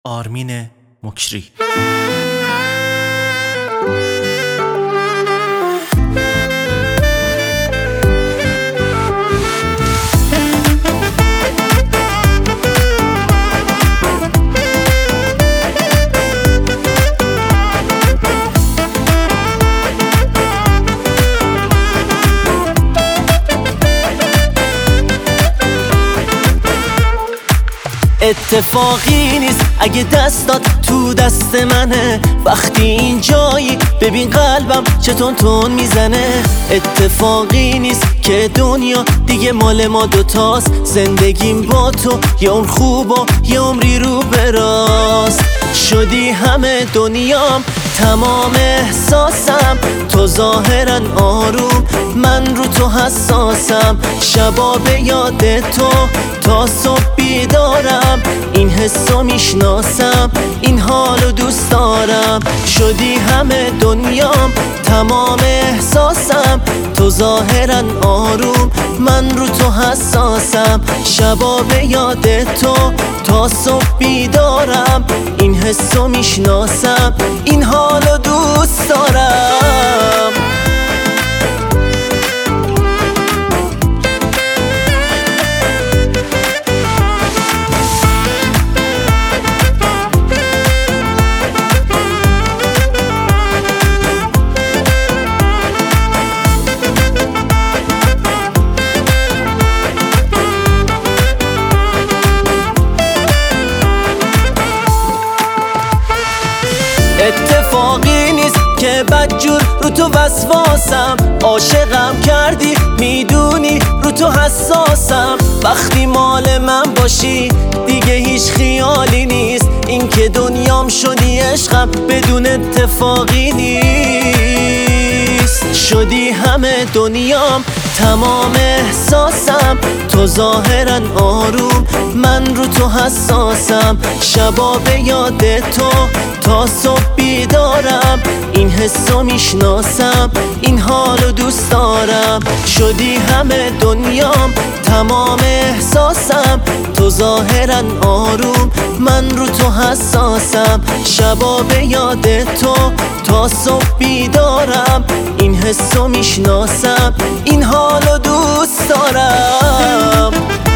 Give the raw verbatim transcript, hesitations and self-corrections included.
آرمین مکری. اتفاقی نیست اگه دستات تو دست منه، وقتی این جایی ببین قلبم چه تون تون میزنه. اتفاقی نیست که دنیا دیگه مال ما دوتاست، زندگیم با تو یه عمر خوب و یه عمری رو براست. شدی همه دنیام، تمام احساسم، تو ظاهرا آروم، من رو تو حساسم. شبا به یاد تو تا صبح بیدارم، این حسو میشناسم، این حالو دوست دارم. شدی همه دنیام، تمام احساسم، تو ظاهرا آروم، من رو تو حساسم. شبا به یاد تو تا صبح بیدارم، این حسو میشناسم، این حالو دوست دارم. اتفاقی نیست که بدجور رو تو وسواسم، عاشقم کردی میدونی رو تو حساسم. وقتی مال من باشی دیگه هیچ خیالی نیست، این که دنیام شدی عشقم بدون اتفاقی نیست. شدی همه دنیام، تمام احساسم، تو ظاهرا آروم، من رو تو حساسم. شبا به یاد تو تا صبح بیدارم، این حسو میشناسم، این حالو دوست دارم. شدی همه دنیام، تمام احساسم، تو ظاهرا آروم، من رو تو حساسم. شبا به یاد تو تا صبح بیدارم، این حسو میشناسم، این حالو دوست دارم.